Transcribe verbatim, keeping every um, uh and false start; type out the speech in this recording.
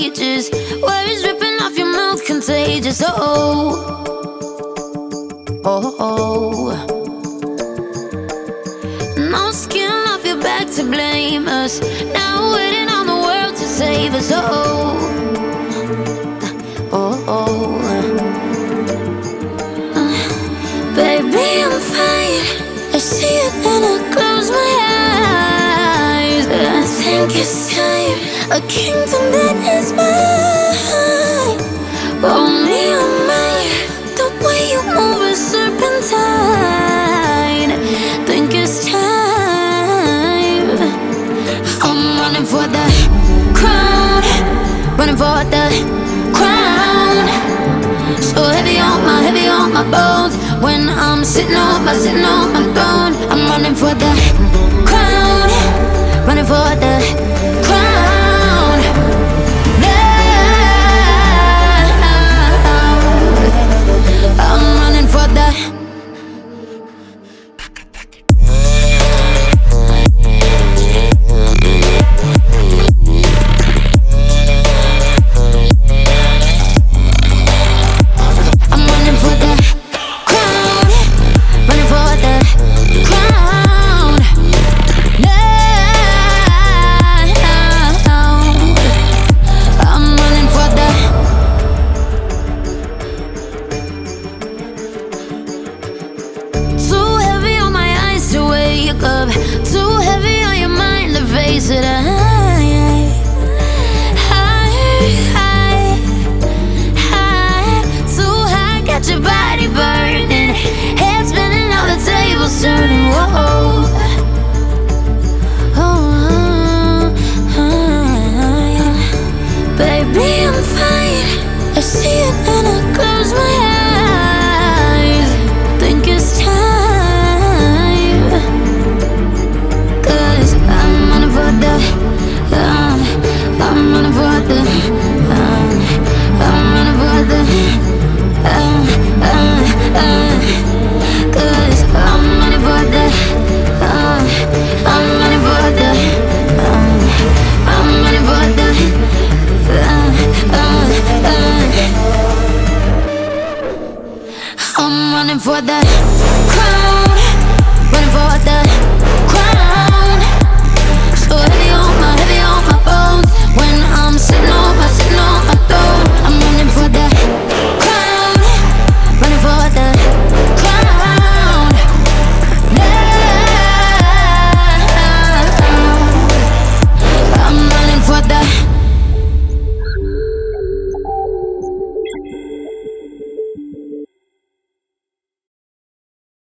pages. Words dripping off your mouth, contagious. Oh, oh, oh. No skin off your back to blame us. Now waiting on the world to save us. Oh, oh, oh. Uh, baby, I'm fine. I see it and I close my eyes. I think it's time, a kingdom that is mine. Only on mine. The way you move is serpentine. Think it's time. I'm running for the crown, running for the crown. So heavy on my, heavy on my bones. When I'm sitting on my, sitting on my throne, I'm running for the crown, running for the crown. Yeah, I'm running for the. Too heavy on your mind to face it. I, I, I, I, too high, got your body burning, head spinning, all the tables turning. Whoa, oh, uh, uh, baby, I'm fine. I see it and I close my eyes. Think it's time. I'm running for the, um, I'm running for the, um, uh, uh, cause I'm running for the, um, I'm running for the, um, I'm running for the, uh, uh, uh, I'm running for the.